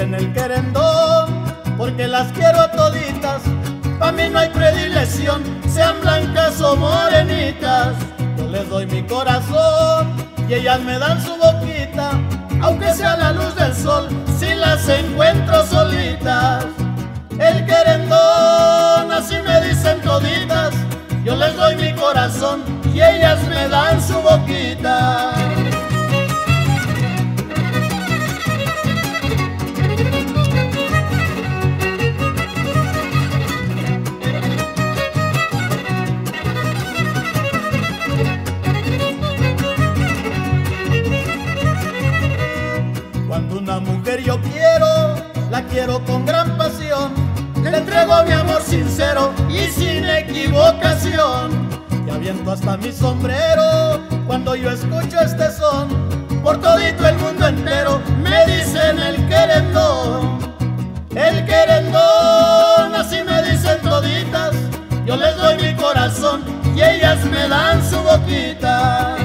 dicen el querendón, porque las quiero a toditas. Pa' mí no hay predilección, sean blancas o morenitas. Yo les doy mi corazón y ellas me dan su boquita, aunque sea la luz del sol, si las encuentro solitas. El querendón, así me dicen toditas. Yo les doy mi corazón y ellas me dan su boquita. Cuando una mujer yo quiero, la quiero con gran pasión. Le entrego mi amor sincero y sin equivocación. Y aviento hasta mi sombrero cuando yo escucho este son. Por todito el mundo entero me dicen el querendón. El querendón, así me dicen toditas. Yo les doy mi corazón y ellas me dan su boquita.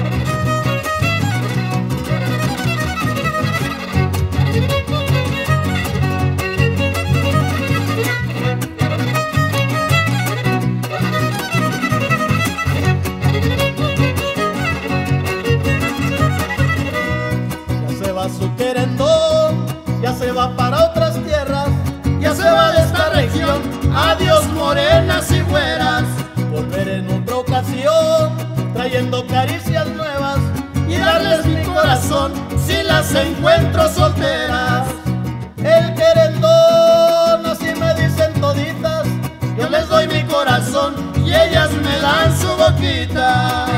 Su querendón ya se va para otras tierras, ya se va de esta región. Adiós morenas y güeras, volveré en otra ocasión trayendo caricias nuevas y darles mi corazón si las encuentro solteras. El querendón, así me dicen toditas. Yo les doy mi corazón y ellas me dan su boquita.